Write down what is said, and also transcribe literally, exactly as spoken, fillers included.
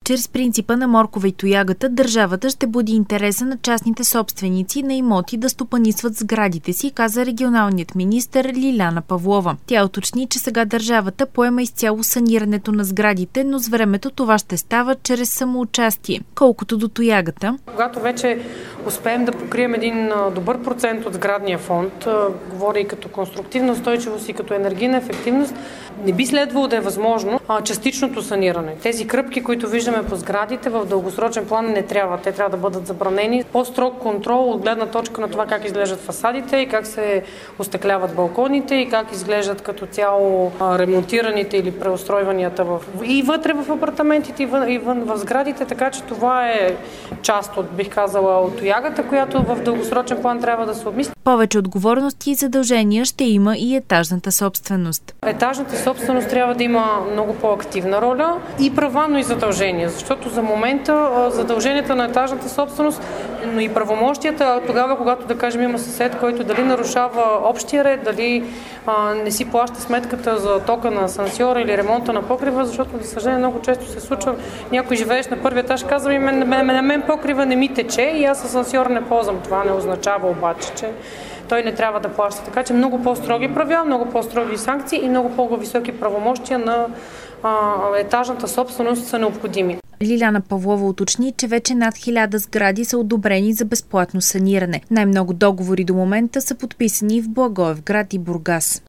Чрез принципа на моркова и тоягата, държавата ще буди интереса на частните собственици на имоти да стопанисват сградите си, каза регионалният министър Лиляна Павлова. Тя уточни, че сега държавата поема изцяло санирането на сградите, но с времето това ще става чрез самоучастие. Колкото до тоягата. Когато вече успеем да покрием един добър процент от сградния фонд, говоря и като конструктивна устойчивост и като енергийна ефективност, не би следвало да е възможно частичното саниране. Тези кръпки, които виждаме по сградите, в дългосрочен план не трябва. Те трябва да бъдат забранени. По-строг контрол от гледна точка на това как изглеждат фасадите и как се остекляват балконите и как изглеждат като цяло ремонтираните или преустройванията в... и вътре в апартаментите, и вън, и вън в сградите. Така че това е част от, бих казала, от тоягата, която в дългосрочен план трябва да се обмисли. Повече отговорности и задължения ще има и етажната собственост. Етажната собственост трябва да има много по-активна роля и права, но и задължения, защото за момента задълженията на етажната собственост, но и правомощията, тогава, когато, да кажем, има съсед, който дали нарушава общия ред, дали а, не си плаща сметката за тока на асансьора или ремонта на покрива, защото, за съжаление, много често се случва, някой живееш на първия етаж, казва ми, на мен, на мен покрива не ми тече и аз асансьор не ползвам. Това не означава обаче, че той не трябва да плаща. Така че много по-строги правила, много по-строги санкции и много по-високи правомощия на а, етажната собственост са необходими. Лиляна Павлова уточни, че вече над хиляда сгради са одобрени за безплатно саниране. Най-много договори до момента са подписани в Благоевград и Бургас.